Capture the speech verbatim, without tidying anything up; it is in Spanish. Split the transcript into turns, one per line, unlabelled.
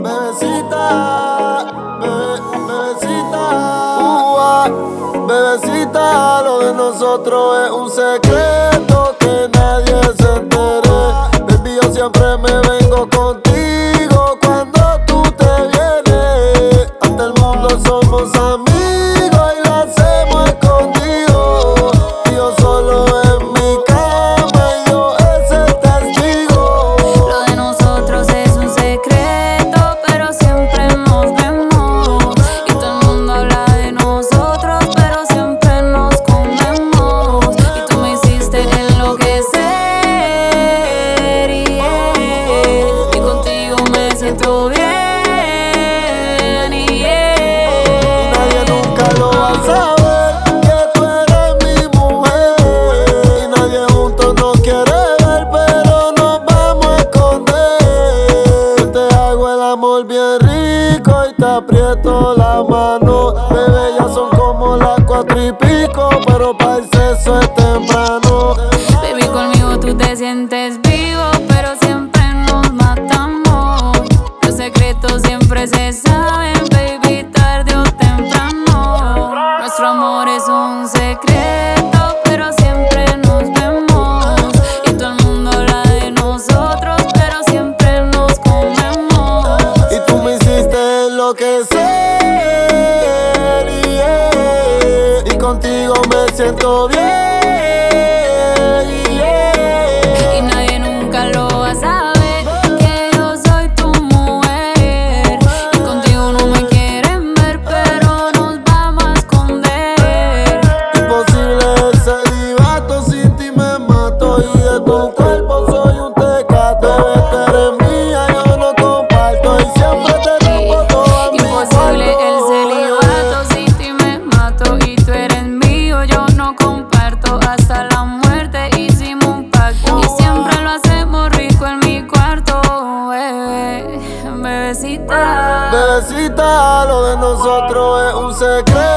bebecita, bebe, bebecita, ua, bebecita, lo de nosotros es un secreto que nadie se entere. Baby, yo siempre me vengo contigo cuando tú te vienes. Ante el mundo somos amigos y lo hacemos escondido. Y yo solo en mi cama y yo es el testigo.
Lo de nosotros es un secreto, pero siempre nos vemos. Y todo el mundo habla de nosotros, pero siempre nos comemos. Y tú me hiciste enloquecer, yeah. Y contigo me siento bien, yeah.
Nadie nunca lo va a saber que tú eres mi mujer. Y nadie juntos nos quiere ver, pero nos vamos a esconder. Yo te hago el amor bien rico y te aprieto la mano. Bebé, ya son como las cuatro y pico, pero para el sexo es temprano.
Baby, conmigo tú te sientes vivo, pero siempre nos matamos. Los secretos siempre se saben, baby, tarde o temprano. Nuestro amor es un secreto, pero siempre nos vemos. Y todo el mundo habla de nosotros, pero siempre nos comemos.
Y tú me hiciste enloquecer, yeah. Y contigo me siento bien, yeah.
Y nadie nunca lo va a saber que yo soy tu mujer. Y contigo no me quieren ver, pero nos vamos a esconder.
Imposible el celibato, sin ti me mato. Y de tu cuerpo soy un tecato. Bebé, tú eres mía, yo no comparto. Y siempre te rompo todo mi
Imposible el
cuarto.
celibato, sin ti me mato. Y tú eres mío, yo no comparto. Hasta la muerte hicimos un pacto. Y siempre lo hacemos rico en mi cuarto, bebé, bebecita.
Bebecita, lo de nosotros es un secreto